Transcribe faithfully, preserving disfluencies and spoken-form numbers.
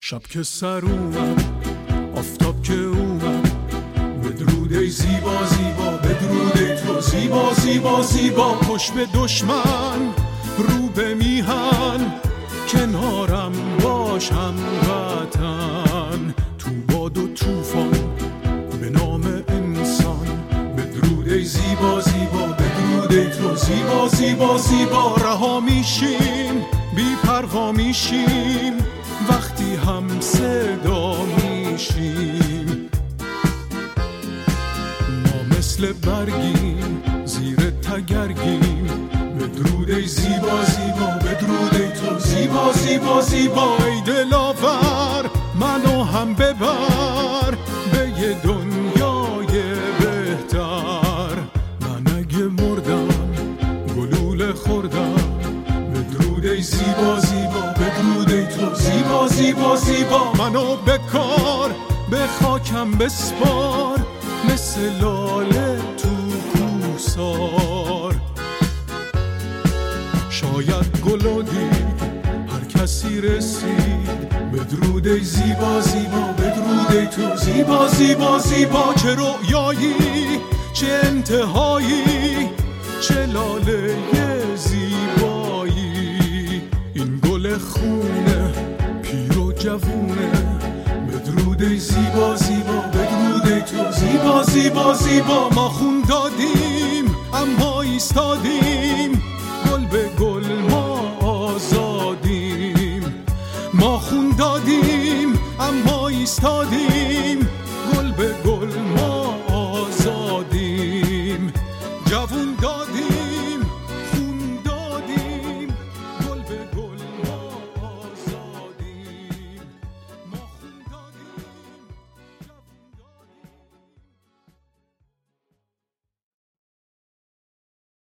شب که سر اومد آفتاب که اومد، بدرود ای زیبا زیبا، بدرود ای تو زیبا زیبا زیبا. پشت به دشمن رو به میهن، کنارم باش هموطن. تو باد و طوفان به نام انسان، بدرود ای زیبا زیبا، بدرود ای تو زیبا زیبا زیبا. رها میشیم بی پروا میشیم وقتی هم صدا میشیم. ما مثل برگیم زیر تگرگیم، بدرود ای زیبا زیبا، بدرود ای تو زیبا زیبا زیبا. ای دلاور منو هم ببر به یه دنیای بهتر. من اگه مردم گلوله خوردم، بدرود ای زیبا زیبا، بدرود ای تو زیبا زیبا زیبا. منو بکار به خاکم بسپار، مثل لاله تو کوسار. شاید گلو دید هر کسی رسید، بدرود ای زیبا زیبا، بدرود ای تو زیبا زیبا زیبا. چه رویایی چه انتهایی، چه لاله زیبایی. این گل خونه پیر و جوونه، بدرود ای زیبا زیبا، بدرود ای تو زیبا زیبا زیبا. ما خون دادیم اما ایستادیم، گل به گل ما آزادیم. ما خون دادیم اما ایستادیم،